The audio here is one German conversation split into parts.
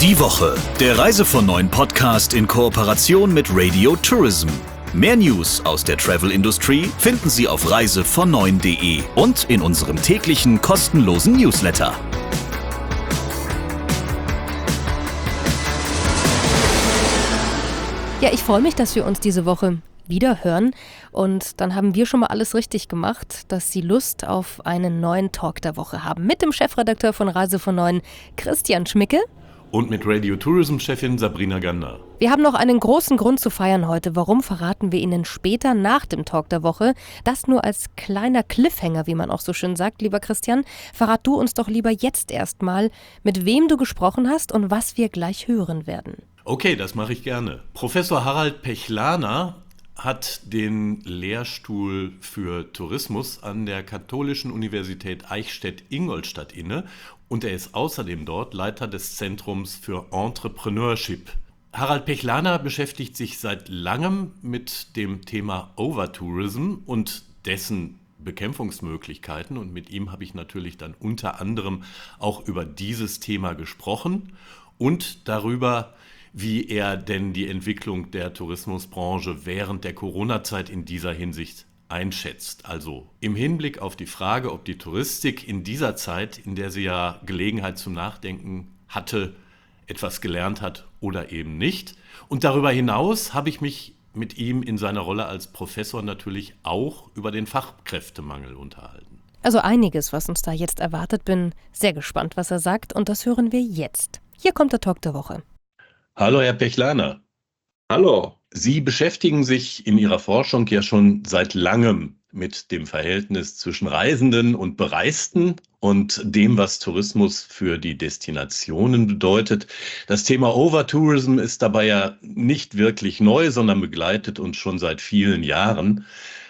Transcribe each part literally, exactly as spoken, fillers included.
Die Woche, der Reise von neuen Podcast in Kooperation mit Radio Tourism. Mehr News aus der Travel-Industrie finden Sie auf reise von neun punkt de und in unserem täglichen kostenlosen Newsletter. Ja, ich freue mich, dass wir uns diese Woche wieder hören und dann haben wir schon mal alles richtig gemacht, dass Sie Lust auf einen neuen Talk der Woche haben. Mit dem Chefredakteur von Reise von neun, Christian Schmicke. Und mit Radio Tourism-Chefin Sabrina Gander. Wir haben noch einen großen Grund zu feiern heute. Warum, verraten wir Ihnen später nach dem Talk der Woche. Das nur als kleiner Cliffhanger, wie man auch so schön sagt. Lieber Christian, verrat du uns doch lieber jetzt erstmal, mit wem du gesprochen hast und was wir gleich hören werden. Okay, das mache ich gerne. Professor Harald Pechlaner hat den Lehrstuhl für Tourismus an der Katholischen Universität Eichstätt-Ingolstadt inne und er ist außerdem dort Leiter des Zentrums für Entrepreneurship. Harald Pechlaner beschäftigt sich seit langem mit dem Thema Overtourism und dessen Bekämpfungsmöglichkeiten und mit ihm habe ich natürlich dann unter anderem auch über dieses Thema gesprochen und darüber, wie er denn die Entwicklung der Tourismusbranche während der Corona-Zeit in dieser Hinsicht einschätzt. Also im Hinblick auf die Frage, ob die Touristik in dieser Zeit, in der sie ja Gelegenheit zum Nachdenken hatte, etwas gelernt hat oder eben nicht. Und darüber hinaus habe ich mich mit ihm in seiner Rolle als Professor natürlich auch über den Fachkräftemangel unterhalten. Also einiges, was uns da jetzt erwartet. Bin sehr gespannt, was er sagt und das hören wir jetzt. Hier kommt der Talk der Woche. Hallo, Herr Pechlaner. Hallo. Sie beschäftigen sich in Ihrer Forschung ja schon seit langem mit dem Verhältnis zwischen Reisenden und Bereisten und dem, was Tourismus für die Destinationen bedeutet. Das Thema Overtourism ist dabei ja nicht wirklich neu, sondern begleitet uns schon seit vielen Jahren.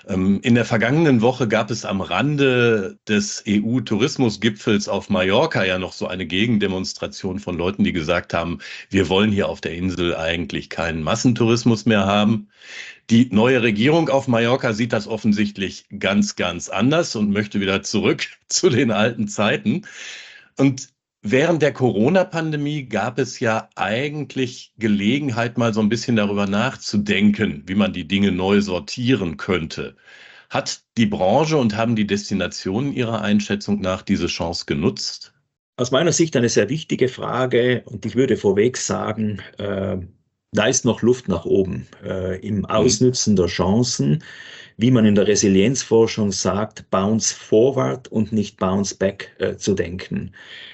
In der vergangenen Woche gab es am Rande des E U-Tourismusgipfels auf Mallorca ja noch so eine Gegendemonstration von Leuten, die gesagt haben, wir wollen hier auf der Insel eigentlich keinen Massentourismus mehr haben. Die neue Regierung auf Mallorca sieht das offensichtlich ganz, ganz anders und möchte wieder zurück zu den alten Zeiten. Und während der Corona-Pandemie gab es ja eigentlich Gelegenheit, mal so ein bisschen darüber nachzudenken, wie man die Dinge neu sortieren könnte. Hat die Branche und haben die Destinationen Ihrer Einschätzung nach diese Chance genutzt? Aus meiner Sicht eine sehr wichtige Frage und ich würde vorweg sagen, äh, da ist noch Luft nach oben äh, im Ausnutzen der Chancen, wie man in der Resilienzforschung sagt, bounce forward und nicht bounce back äh, zu denken.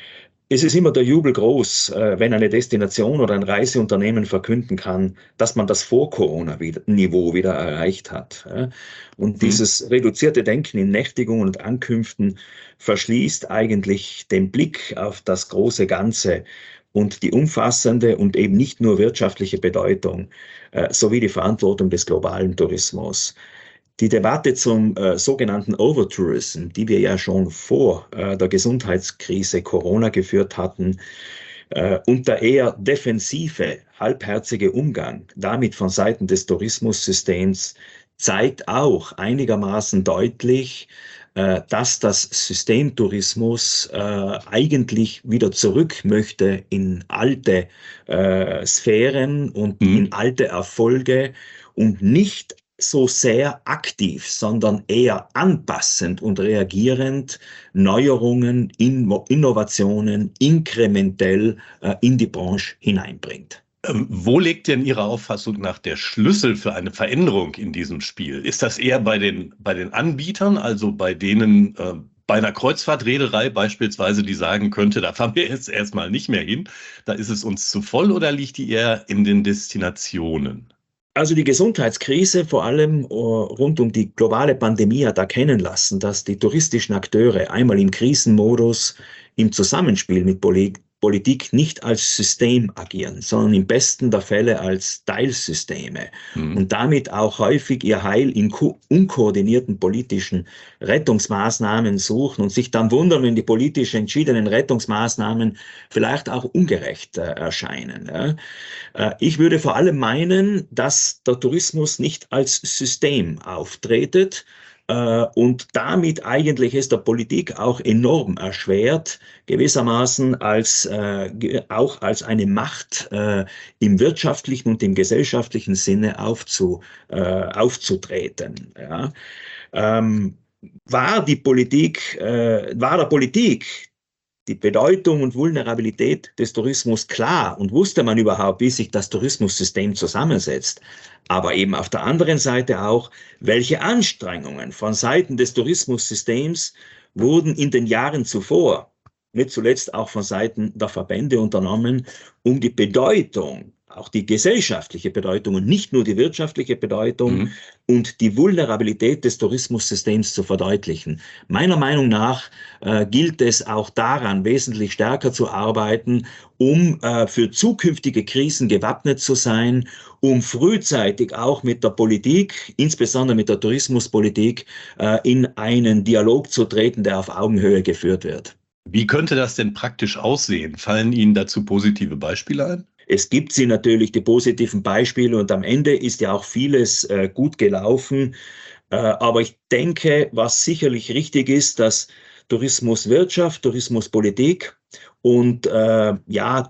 Es ist immer der Jubel groß, wenn eine Destination oder ein Reiseunternehmen verkünden kann, dass man das Vor-Corona-Niveau wieder erreicht hat. Und dieses reduzierte Denken in Nächtigungen und Ankünften verschließt eigentlich den Blick auf das große Ganze und die umfassende und eben nicht nur wirtschaftliche Bedeutung sowie die Verantwortung des globalen Tourismus. Die Debatte zum äh, sogenannten Overtourism, die wir ja schon vor äh, der Gesundheitskrise Corona geführt hatten, äh, und der eher defensive, halbherzige Umgang damit von Seiten des Tourismussystems zeigt auch einigermaßen deutlich, äh, dass das System Tourismus äh, eigentlich wieder zurück möchte in alte äh, Sphären und mhm. in alte Erfolge und nicht so sehr aktiv, sondern eher anpassend und reagierend Neuerungen, Innovationen inkrementell äh, in die Branche hineinbringt. Ähm, wo liegt denn Ihrer Auffassung nach der Schlüssel für eine Veränderung in diesem Spiel? Ist das eher bei den, bei den Anbietern, also bei denen äh, bei einer Kreuzfahrtreederei beispielsweise, die sagen könnte, da fahren wir jetzt erstmal nicht mehr hin, da ist es uns zu voll, oder liegt die eher in den Destinationen? Also die Gesundheitskrise, vor allem rund um die globale Pandemie, hat erkennen lassen, dass die touristischen Akteure einmal im Krisenmodus im Zusammenspiel mit Politik nicht als System agieren, sondern im besten der Fälle als Teilsysteme mhm. und damit auch häufig ihr Heil in unkoordinierten politischen Rettungsmaßnahmen suchen und sich dann wundern, wenn die politisch entschiedenen Rettungsmaßnahmen vielleicht auch ungerecht äh, erscheinen. Ja. Äh, ich würde vor allem meinen, dass der Tourismus nicht als System auftretet, äh, und damit eigentlich es der Politik auch enorm erschwert, gewissermaßen als, äh, auch als eine Macht äh, im wirtschaftlichen und im gesellschaftlichen Sinne aufzu, äh, aufzutreten. Ja. Ähm, war die Politik, äh, war der Politik die Bedeutung und Vulnerabilität des Tourismus klar und wusste man überhaupt, wie sich das Tourismussystem zusammensetzt, aber eben auf der anderen Seite auch, welche Anstrengungen von Seiten des Tourismussystems wurden in den Jahren zuvor, nicht zuletzt auch von Seiten der Verbände unternommen, um die Bedeutung, auch die gesellschaftliche Bedeutung und nicht nur die wirtschaftliche Bedeutung mhm. und die Vulnerabilität des Tourismussystems zu verdeutlichen. Meiner Meinung nach äh, gilt es auch daran, wesentlich stärker zu arbeiten, um äh, für zukünftige Krisen gewappnet zu sein, um frühzeitig auch mit der Politik, insbesondere mit der Tourismuspolitik, äh, in einen Dialog zu treten, der auf Augenhöhe geführt wird. Wie könnte das denn praktisch aussehen? Fallen Ihnen dazu positive Beispiele ein? Es gibt sie natürlich, die positiven Beispiele, und am Ende ist ja auch vieles äh, gut gelaufen. Äh, aber ich denke, was sicherlich richtig ist, dass Tourismuswirtschaft, Tourismuspolitik und äh, ja,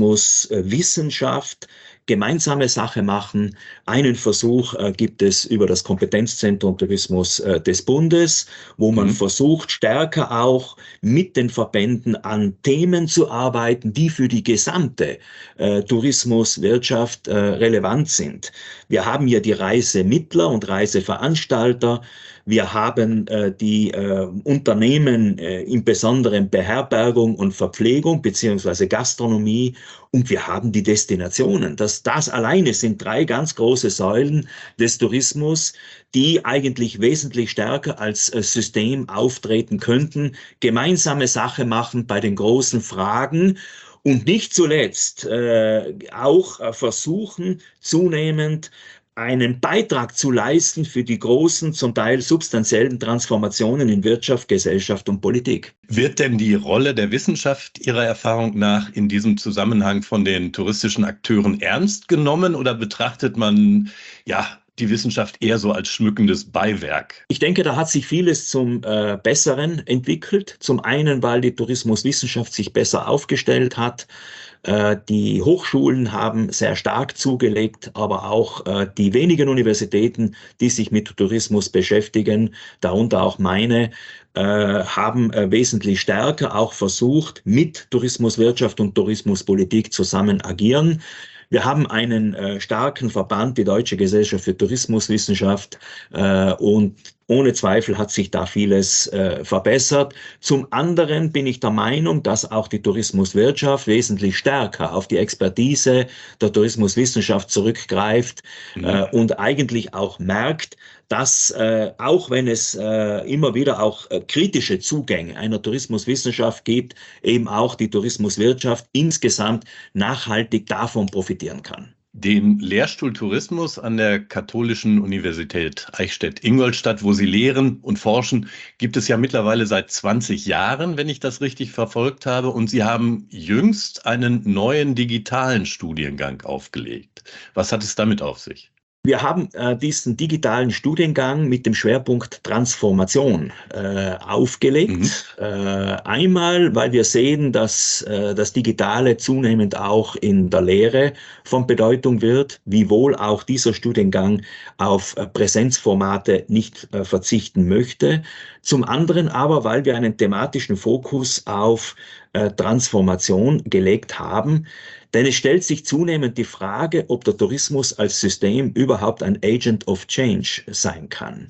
Tourismuswissenschaft gemeinsame Sache machen. Einen Versuch äh, gibt es über das Kompetenzzentrum Tourismus äh, des Bundes, wo man mhm. versucht, stärker auch mit den Verbänden an Themen zu arbeiten, die für die gesamte äh, Tourismuswirtschaft äh, relevant sind. Wir haben ja die Reisemittler und Reiseveranstalter. Wir haben äh, die äh, Unternehmen äh, im Besonderen Beherbergung und Verpflegung beziehungsweise Gastronomie, und wir haben die Destinationen. Das, das alleine sind drei ganz große Säulen des Tourismus, die eigentlich wesentlich stärker als äh, System auftreten könnten, gemeinsame Sache machen bei den großen Fragen. Und nicht zuletzt äh, auch äh, versuchen, zunehmend einen Beitrag zu leisten für die großen, zum Teil substanziellen Transformationen in Wirtschaft, Gesellschaft und Politik. Wird denn die Rolle der Wissenschaft Ihrer Erfahrung nach in diesem Zusammenhang von den touristischen Akteuren ernst genommen, oder betrachtet man ja die Wissenschaft eher so als schmückendes Beiwerk? Ich denke, da hat sich vieles zum äh, Besseren entwickelt. Zum einen, weil die Tourismuswissenschaft sich besser aufgestellt hat. Äh, die Hochschulen haben sehr stark zugelegt, aber auch äh, die wenigen Universitäten, die sich mit Tourismus beschäftigen, darunter auch meine, äh, haben äh, wesentlich stärker auch versucht, mit Tourismuswirtschaft und Tourismuspolitik zusammen agieren. Wir haben einen äh, starken Verband, die Deutsche Gesellschaft für Tourismuswissenschaft, äh, und ohne Zweifel hat sich da vieles äh, verbessert. Zum anderen bin ich der Meinung, dass auch die Tourismuswirtschaft wesentlich stärker auf die Expertise der Tourismuswissenschaft zurückgreift mhm. äh, und eigentlich auch merkt, dass äh, auch wenn es äh, immer wieder auch äh, kritische Zugänge einer Tourismuswissenschaft gibt, eben auch die Tourismuswirtschaft insgesamt nachhaltig davon profitieren kann. Den Lehrstuhl Tourismus an der Katholischen Universität Eichstätt-Ingolstadt, wo Sie lehren und forschen, gibt es ja mittlerweile seit zwanzig Jahren, wenn ich das richtig verfolgt habe. Und Sie haben jüngst einen neuen digitalen Studiengang aufgelegt. Was hat es damit auf sich? Wir haben äh, diesen digitalen Studiengang mit dem Schwerpunkt Transformation äh, aufgelegt. Mhm. Äh, einmal, weil wir sehen, dass äh, das Digitale zunehmend auch in der Lehre von Bedeutung wird, wiewohl auch dieser Studiengang auf äh, Präsenzformate nicht äh, verzichten möchte. Zum anderen aber, weil wir einen thematischen Fokus auf äh, Transformation gelegt haben. Denn es stellt sich zunehmend die Frage, ob der Tourismus als System überhaupt ein Agent of Change sein kann.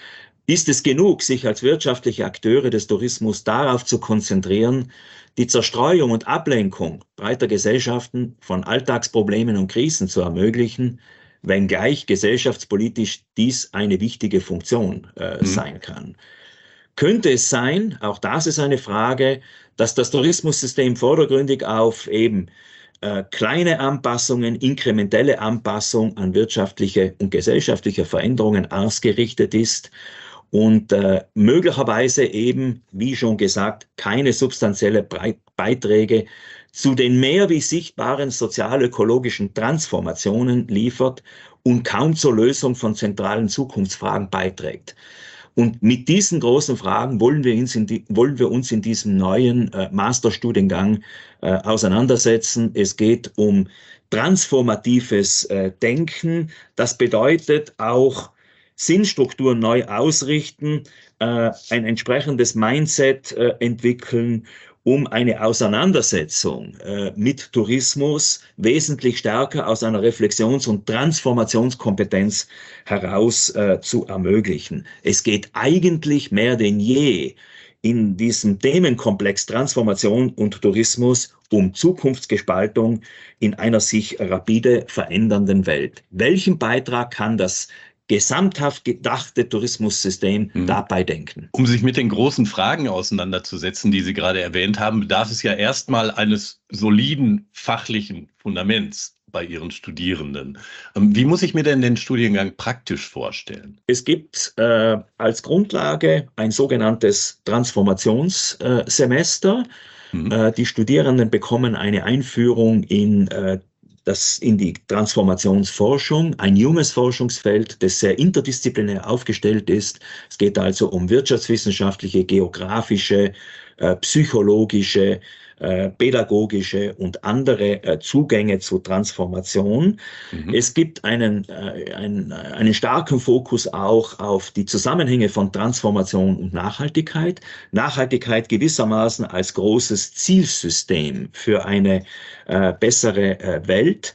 Ist es genug, sich als wirtschaftliche Akteure des Tourismus darauf zu konzentrieren, die Zerstreuung und Ablenkung breiter Gesellschaften von Alltagsproblemen und Krisen zu ermöglichen, wenngleich gesellschaftspolitisch dies eine wichtige Funktion äh, mhm. sein kann? Könnte es sein, auch das ist eine Frage, dass das Tourismussystem vordergründig auf eben kleine Anpassungen, inkrementelle Anpassung an wirtschaftliche und gesellschaftliche Veränderungen ausgerichtet ist und äh, möglicherweise eben, wie schon gesagt, keine substanzielle Beiträge zu den mehr wie sichtbaren sozial-ökologischen Transformationen liefert und kaum zur Lösung von zentralen Zukunftsfragen beiträgt. Und mit diesen großen Fragen wollen wir uns in, die, wollen wir uns in diesem neuen äh, Masterstudiengang äh, auseinandersetzen. Es geht um transformatives äh, Denken. Das bedeutet auch Sinnstrukturen neu ausrichten, äh, ein entsprechendes Mindset äh, entwickeln, um eine Auseinandersetzung äh, mit Tourismus wesentlich stärker aus einer Reflexions- und Transformationskompetenz heraus äh, zu ermöglichen. Es geht eigentlich mehr denn je in diesem Themenkomplex Transformation und Tourismus um Zukunftsgestaltung in einer sich rapide verändernden Welt. Welchen Beitrag kann das gesamthaft gedachte Tourismussystem mhm. dabei denken? Um sich mit den großen Fragen auseinanderzusetzen, die Sie gerade erwähnt haben, bedarf es ja erstmal eines soliden fachlichen Fundaments bei Ihren Studierenden. Wie muss ich mir denn den Studiengang praktisch vorstellen? Es gibt äh, als Grundlage ein sogenanntes Transformationssemester. Mhm. Äh, die Studierenden bekommen eine Einführung in äh, das in die Transformationsforschung, ein junges Forschungsfeld, das sehr interdisziplinär aufgestellt ist. Es geht also um wirtschaftswissenschaftliche, geografische, äh, psychologische, äh, pädagogische und andere äh, Zugänge zur Transformation. Mhm. Es gibt einen, äh, einen, einen starken Fokus auch auf die Zusammenhänge von Transformation und Nachhaltigkeit. Nachhaltigkeit gewissermaßen als großes Zielsystem für eine äh, bessere äh, Welt.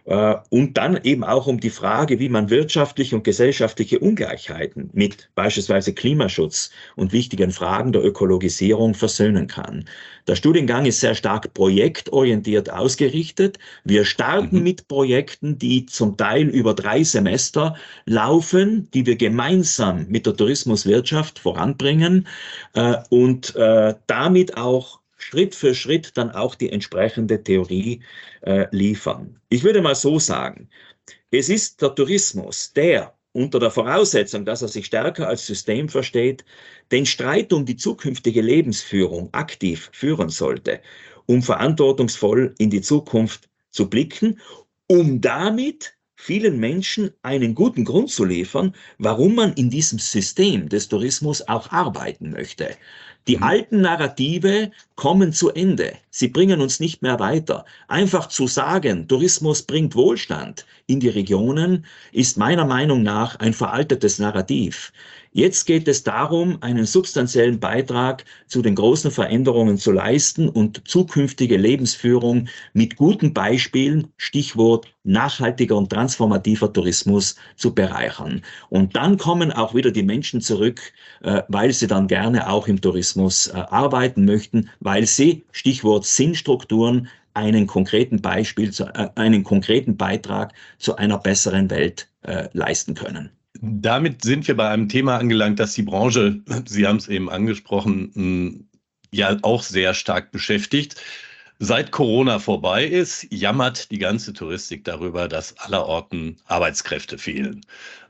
Und dann eben auch um die Frage, wie man wirtschaftliche und gesellschaftliche Ungleichheiten mit beispielsweise Klimaschutz und wichtigen Fragen der Ökologisierung versöhnen kann. Der Studiengang ist sehr stark projektorientiert ausgerichtet. Wir starten mhm. mit Projekten, die zum Teil über drei Semester laufen, die wir gemeinsam mit der Tourismuswirtschaft voranbringen äh, und äh, damit auch Schritt für Schritt dann auch die entsprechende Theorie äh, liefern. Ich würde mal so sagen, es ist der Tourismus, der unter der Voraussetzung, dass er sich stärker als System versteht, den Streit um die zukünftige Lebensführung aktiv führen sollte, um verantwortungsvoll in die Zukunft zu blicken, um damit vielen Menschen einen guten Grund zu liefern, warum man in diesem System des Tourismus auch arbeiten möchte. Die mhm. alten Narrative kommen zu Ende. Sie bringen uns nicht mehr weiter. Einfach zu sagen, Tourismus bringt Wohlstand in die Regionen, ist meiner Meinung nach ein veraltetes Narrativ. Jetzt geht es darum, einen substanziellen Beitrag zu den großen Veränderungen zu leisten und zukünftige Lebensführung mit guten Beispielen, Stichwort nachhaltiger und transformativer Tourismus, zu bereichern. Und dann kommen auch wieder die Menschen zurück, äh, weil sie dann gerne auch im Tourismus äh, arbeiten möchten, weil sie, Stichwort Sinnstrukturen, einen konkreten Beispiel, zu, äh, einen konkreten Beitrag zu einer besseren Welt äh, leisten können. Damit sind wir bei einem Thema angelangt, das die Branche, Sie haben es eben angesprochen, ja auch sehr stark beschäftigt. Seit Corona vorbei ist, jammert die ganze Touristik darüber, dass allerorten Arbeitskräfte fehlen.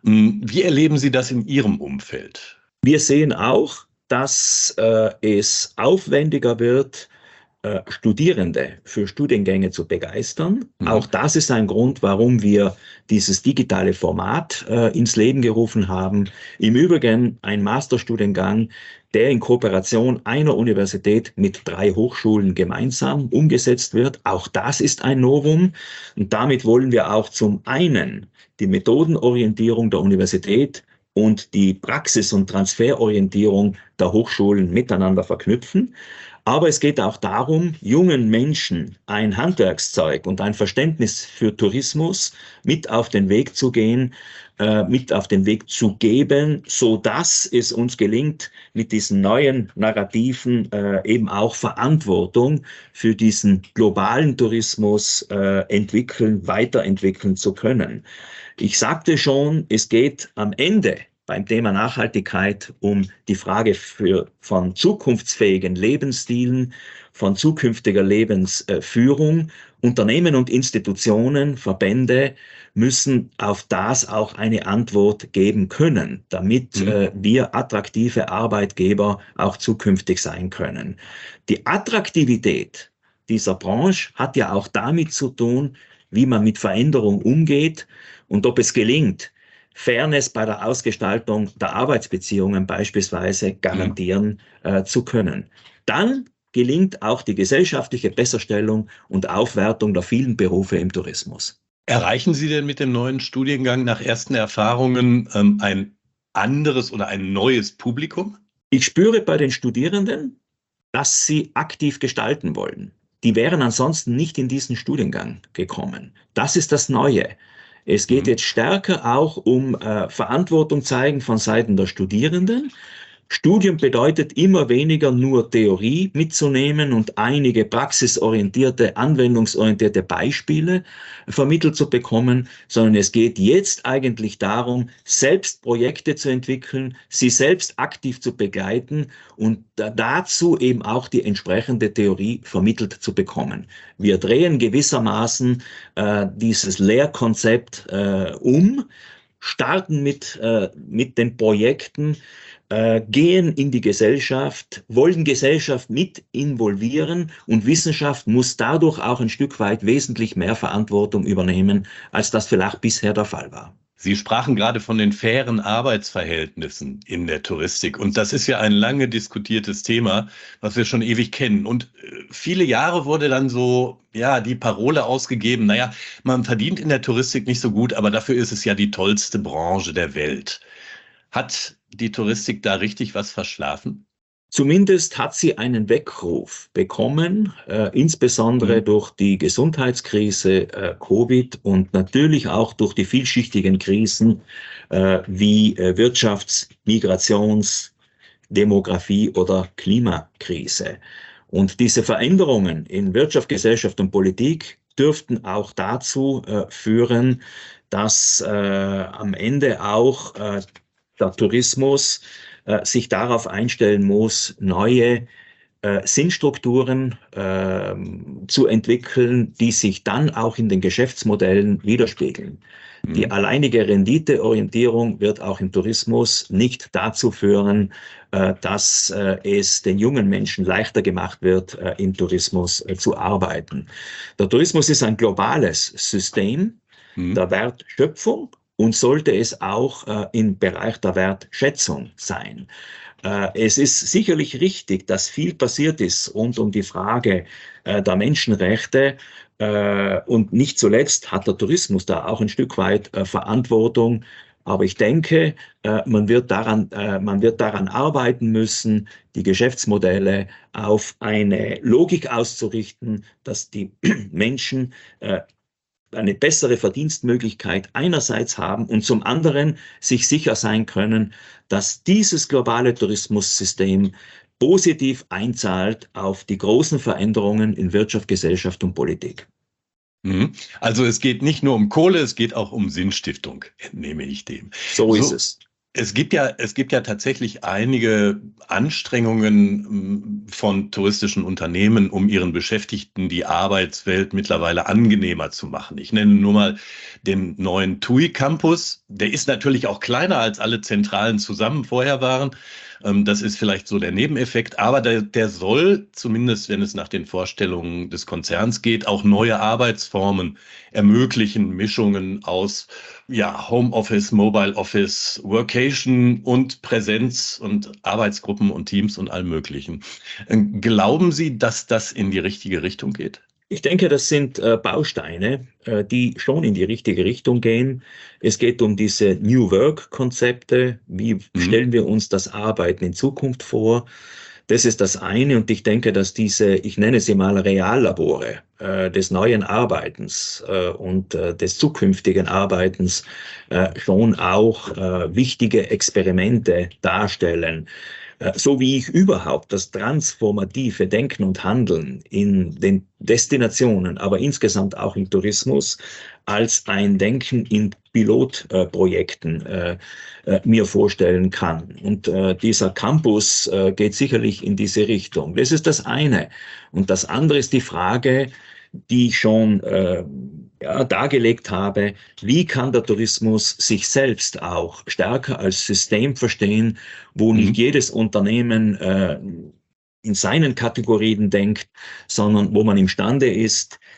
Wie erleben Sie das in Ihrem Umfeld? Wir sehen auch, dass äh, es aufwendiger wird, Studierende für Studiengänge zu begeistern. Mhm. Auch das ist ein Grund, warum wir dieses digitale Format äh, ins Leben gerufen haben. Im Übrigen ein Masterstudiengang, der in Kooperation einer Universität mit drei Hochschulen gemeinsam umgesetzt wird. Auch das ist ein Novum. Und damit wollen wir auch zum einen die Methodenorientierung der Universität und die Praxis- und Transferorientierung der Hochschulen miteinander verknüpfen. Aber es geht auch darum, jungen Menschen ein Handwerkszeug und ein Verständnis für Tourismus mit auf den Weg zu gehen, äh, mit auf den Weg zu geben, so dass es uns gelingt, mit diesen neuen Narrativen äh, eben auch Verantwortung für diesen globalen Tourismus äh, entwickeln, weiterentwickeln zu können. Ich sagte schon, es geht am Ende beim Thema Nachhaltigkeit um die Frage für, von zukunftsfähigen Lebensstilen, von zukünftiger Lebensführung. Unternehmen und Institutionen, Verbände müssen auf das auch eine Antwort geben können, damit mhm. äh, wir attraktive Arbeitgeber auch zukünftig sein können. Die Attraktivität dieser Branche hat ja auch damit zu tun, wie man mit Veränderung umgeht und ob es gelingt, Fairness bei der Ausgestaltung der Arbeitsbeziehungen beispielsweise garantieren äh, zu können. Dann gelingt auch die gesellschaftliche Besserstellung und Aufwertung der vielen Berufe im Tourismus. Erreichen Sie denn mit dem neuen Studiengang nach ersten Erfahrungen ähm, ein anderes oder ein neues Publikum? Ich spüre bei den Studierenden, dass sie aktiv gestalten wollen. Die wären ansonsten nicht in diesen Studiengang gekommen. Das ist das Neue. Es geht mhm. jetzt stärker auch um äh, Verantwortung zeigen von Seiten der Studierenden. Studium bedeutet immer weniger nur Theorie mitzunehmen und einige praxisorientierte, anwendungsorientierte Beispiele vermittelt zu bekommen, sondern es geht jetzt eigentlich darum, selbst Projekte zu entwickeln, sie selbst aktiv zu begleiten und dazu eben auch die entsprechende Theorie vermittelt zu bekommen. Wir drehen gewissermaßen äh, dieses Lehrkonzept äh, um, starten mit, äh, mit den Projekten, Äh, gehen in die Gesellschaft, wollen Gesellschaft mit involvieren und Wissenschaft muss dadurch auch ein Stück weit wesentlich mehr Verantwortung übernehmen, als das vielleicht bisher der Fall war. Sie sprachen gerade von den fairen Arbeitsverhältnissen in der Touristik. Und das ist ja ein lange diskutiertes Thema, was wir schon ewig kennen. Und viele Jahre wurde dann so, ja, die Parole ausgegeben, naja, man verdient in der Touristik nicht so gut, aber dafür ist es ja die tollste Branche der Welt. Hat die Touristik da richtig was verschlafen? Zumindest hat sie einen Weckruf bekommen, äh, insbesondere mhm. durch die Gesundheitskrise äh, Covid und natürlich auch durch die vielschichtigen Krisen äh, wie äh, Wirtschafts-, Migrations-, Demografie- oder Klimakrise. Und diese Veränderungen in Wirtschaft, Gesellschaft und Politik dürften auch dazu äh, führen, dass äh, am Ende auch äh, der Tourismus äh, sich darauf einstellen muss, neue äh, Sinnstrukturen äh, zu entwickeln, die sich dann auch in den Geschäftsmodellen widerspiegeln. Mhm. Die alleinige Renditeorientierung wird auch im Tourismus nicht dazu führen, äh, dass äh, es den jungen Menschen leichter gemacht wird, äh, im Tourismus äh, zu arbeiten. Der Tourismus ist ein globales System mhm. der Wertschöpfung und sollte es auch äh, im Bereich der Wertschätzung sein. Äh, es ist sicherlich richtig, dass viel passiert ist rund um die Frage äh, der Menschenrechte. Äh, und nicht zuletzt hat der Tourismus da auch ein Stück weit äh, Verantwortung. Aber ich denke, äh, man wird daran, äh, man wird daran arbeiten müssen, die Geschäftsmodelle auf eine Logik auszurichten, dass die Menschen äh, eine bessere Verdienstmöglichkeit einerseits haben und zum anderen sich sicher sein können, dass dieses globale Tourismussystem positiv einzahlt auf die großen Veränderungen in Wirtschaft, Gesellschaft und Politik. Also es geht nicht nur um Kohle, es geht auch um Sinnstiftung, entnehme ich dem. So ist so. es. Es gibt ja, es gibt ja tatsächlich einige Anstrengungen von touristischen Unternehmen, um ihren Beschäftigten die Arbeitswelt mittlerweile angenehmer zu machen. Ich nenne nur mal den neuen T U I Campus. Der ist natürlich auch kleiner, als alle Zentralen zusammen vorher waren. Das ist vielleicht so der Nebeneffekt, aber der, der soll, zumindest wenn es nach den Vorstellungen des Konzerns geht, auch neue Arbeitsformen ermöglichen, Mischungen aus ja, Homeoffice, Mobile Office, Workation und Präsenz und Arbeitsgruppen und Teams und allem Möglichen. Glauben Sie, dass das in die richtige Richtung geht? Ich denke, das sind äh, Bausteine, äh, die schon in die richtige Richtung gehen. Es geht um diese New Work-Konzepte. Wie mhm. stellen wir uns das Arbeiten in Zukunft vor? Das ist das eine. Und ich denke, dass diese, ich nenne sie mal Reallabore äh, des neuen Arbeitens äh, und äh, des zukünftigen Arbeitens äh, schon auch äh, wichtige Experimente darstellen. So wie ich überhaupt das transformative Denken und Handeln in den Destinationen, aber insgesamt auch im Tourismus als ein Denken in Pilotprojekten äh, äh, mir vorstellen kann. Und äh, dieser Campus äh, geht sicherlich in diese Richtung. Das ist das eine. Und das andere ist die Frage, die ich schon äh, ja, dargelegt habe, wie kann der Tourismus sich selbst auch stärker als System verstehen, wo mhm. nicht jedes Unternehmen äh, in seinen Kategorien denkt, sondern wo man imstande ist,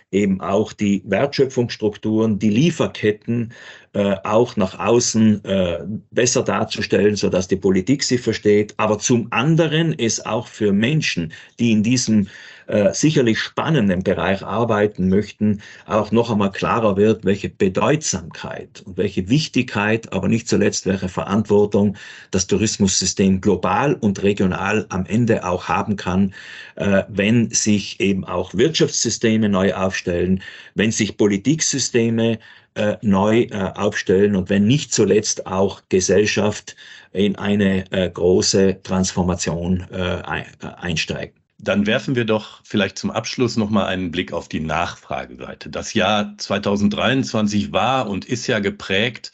eben auch die Wertschöpfungsstrukturen, die Lieferketten äh, auch nach außen äh, besser darzustellen, sodass die Politik sie versteht. Aber zum anderen es auch für Menschen, die in diesem äh, sicherlich spannenden Bereich arbeiten möchten, auch noch einmal klarer wird, welche Bedeutsamkeit und welche Wichtigkeit, aber nicht zuletzt welche Verantwortung das Tourismussystem global und regional am Ende auch haben kann, äh, wenn sich eben auch Wirtschaftssysteme neu aufstellen, wenn sich Politiksysteme äh, neu äh, aufstellen und wenn nicht zuletzt auch Gesellschaft in eine äh, große Transformation äh, einsteigt. Dann werfen wir doch vielleicht zum Abschluss nochmal einen Blick auf die Nachfrageseite. Das Jahr zweitausenddreiundzwanzig war und ist ja geprägt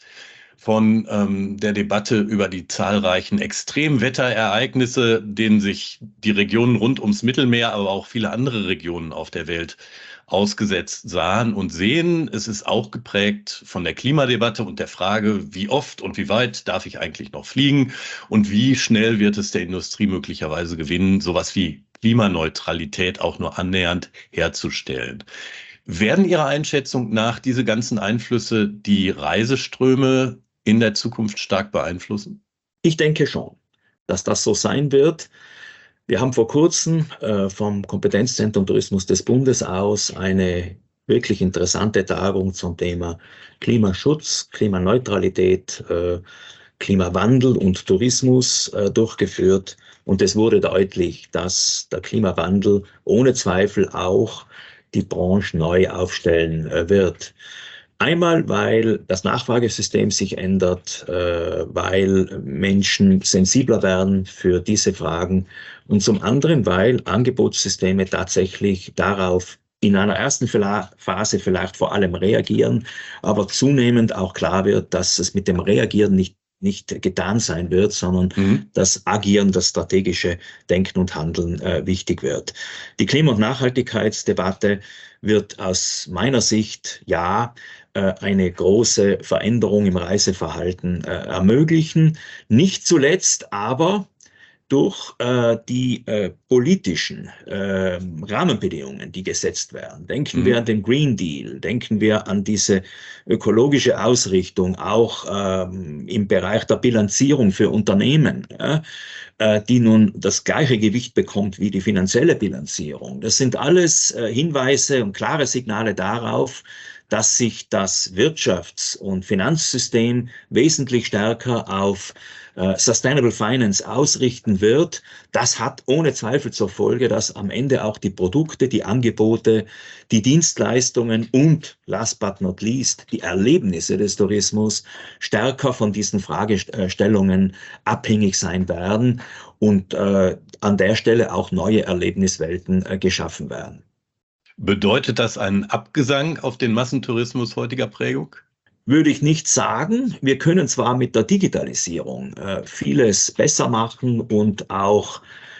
von ähm, der Debatte über die zahlreichen Extremwetterereignisse, denen sich die Regionen rund ums Mittelmeer, aber auch viele andere Regionen auf der Welt ausgesetzt sahen und sehen. Es ist auch geprägt von der Klimadebatte und der Frage, wie oft und wie weit darf ich eigentlich noch fliegen und wie schnell wird es der Industrie möglicherweise gewinnen, sowas wie Klimaneutralität auch nur annähernd herzustellen. Werden Ihrer Einschätzung nach diese ganzen Einflüsse die Reiseströme in der Zukunft stark beeinflussen? Ich denke schon, dass das so sein wird. Wir haben vor kurzem äh, vom Kompetenzzentrum Tourismus des Bundes aus eine wirklich interessante Tagung zum Thema Klimaschutz, Klimaneutralität, äh, Klimawandel und Tourismus äh, durchgeführt. Und es wurde deutlich, dass der Klimawandel ohne Zweifel auch die Branche neu aufstellen äh, wird. Einmal, weil das Nachfragesystem sich ändert, äh, weil Menschen sensibler werden für diese Fragen und zum anderen, weil Angebotssysteme tatsächlich darauf in einer ersten Phase vielleicht vor allem reagieren, aber zunehmend auch klar wird, dass es mit dem Reagieren nicht nicht getan sein wird, sondern mhm. das Agieren, das strategische Denken und Handeln äh, wichtig wird. Die Klima- und Nachhaltigkeitsdebatte wird aus meiner Sicht ja äh, eine große Veränderung im Reiseverhalten äh, ermöglichen. Nicht zuletzt aber durch äh, die äh, politischen äh, Rahmenbedingungen, die gesetzt werden. Denken mhm. wir an den Green Deal, denken wir an diese ökologische Ausrichtung, auch ähm, im Bereich der Bilanzierung für Unternehmen, ja, äh, die nun das gleiche Gewicht bekommt wie die finanzielle Bilanzierung. Das sind alles äh, Hinweise und klare Signale darauf, dass sich das Wirtschafts- und Finanzsystem wesentlich stärker auf äh, Sustainable Finance ausrichten wird. Das hat ohne Zweifel zur Folge, dass am Ende auch die Produkte, die Angebote, die Dienstleistungen und last but not least die Erlebnisse des Tourismus stärker von diesen Fragestellungen abhängig sein werden und äh, an der Stelle auch neue Erlebniswelten äh, geschaffen werden. Bedeutet das einen Abgesang auf den Massentourismus heutiger Prägung? Würde ich nicht sagen. Wir können zwar mit der Digitalisierung äh, vieles besser machen und auch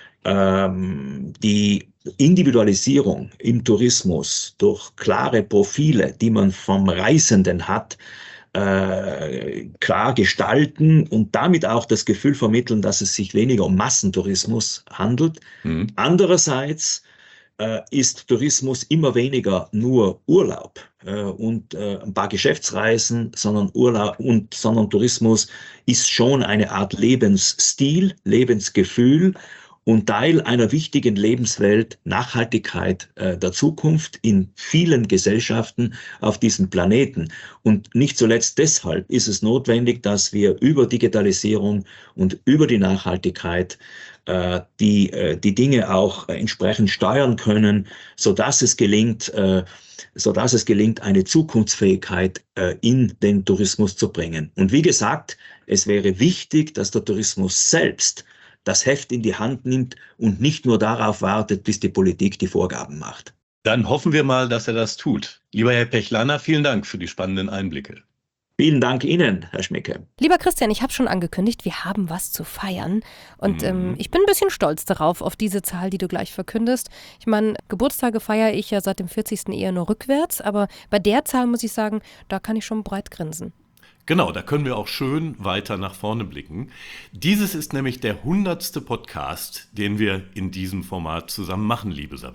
ähm, die Individualisierung im Tourismus durch klare Profile, die man vom Reisenden hat, äh, klar gestalten und damit auch das Gefühl vermitteln, dass es sich weniger um Massentourismus handelt. Mhm. Andererseits äh, ist Tourismus immer weniger nur Urlaub äh, und äh, ein paar Geschäftsreisen, sondern Urlaub und sondern Tourismus ist schon eine Art Lebensstil, Lebensgefühl und Teil einer wichtigen Lebenswelt, Nachhaltigkeit äh, der Zukunft in vielen Gesellschaften auf diesem Planeten. Und nicht zuletzt deshalb ist es notwendig, dass wir über Digitalisierung und über die Nachhaltigkeit äh, die, äh, die Dinge auch äh, entsprechend steuern können, sodass es gelingt, äh, sodass es gelingt, eine Zukunftsfähigkeit äh, in den Tourismus zu bringen. Und wie gesagt, es wäre wichtig, dass der Tourismus selbst das Heft in die Hand nimmt und nicht nur darauf wartet, bis die Politik die Vorgaben macht. Dann hoffen wir mal, dass er das tut. Lieber Herr Pechlaner, vielen Dank für die spannenden Einblicke. Vielen Dank Ihnen, Herr Schmicke. Lieber Christian, ich habe schon angekündigt, wir haben was zu feiern. Und mhm. ähm, ich bin ein bisschen stolz darauf, auf diese Zahl, die du gleich verkündest. Ich meine, Geburtstage feiere ich ja seit dem vierzigsten eher nur rückwärts. Aber bei der Zahl muss ich sagen, da kann ich schon breit grinsen. Genau, da können wir auch schön weiter nach vorne blicken. Dieses ist nämlich der hundertste Podcast, den wir in diesem Format zusammen machen, liebe Sabrina.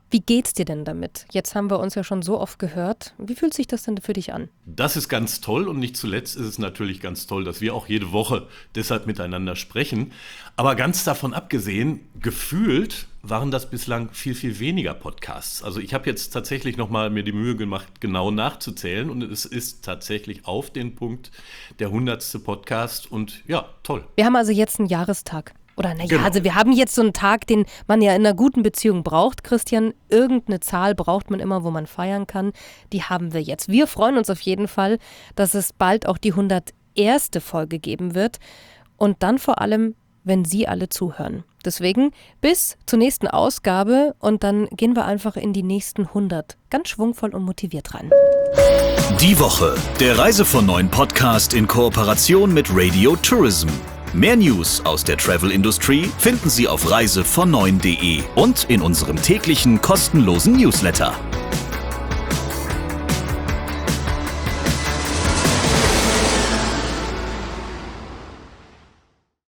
Wie geht's dir denn damit? Jetzt haben wir uns ja schon so oft gehört. Wie fühlt sich das denn für dich an? Das ist ganz toll und nicht zuletzt ist es natürlich ganz toll, dass wir auch jede Woche deshalb miteinander sprechen. Aber ganz davon abgesehen, gefühlt waren das bislang viel, viel weniger Podcasts. Also ich habe jetzt tatsächlich nochmal mir die Mühe gemacht, genau nachzuzählen und es ist tatsächlich auf den Punkt der hundertste Podcast und ja, toll. Wir haben also jetzt einen Jahrestag. Oder naja, Genau. also wir haben jetzt so einen Tag, den man ja in einer guten Beziehung braucht, Christian. Irgendeine Zahl braucht man immer, wo man feiern kann. Die haben wir jetzt. Wir freuen uns auf jeden Fall, dass es bald auch die hunderterste Folge geben wird. Und dann vor allem, wenn Sie alle zuhören. Deswegen bis zur nächsten Ausgabe und dann gehen wir einfach in die nächsten hundert. Ganz schwungvoll und motiviert rein. Die Woche, der Reise von neun Podcast in Kooperation mit Radio Tourism. Mehr News aus der Travel Industry finden Sie auf reise von neun punkt de und in unserem täglichen kostenlosen Newsletter.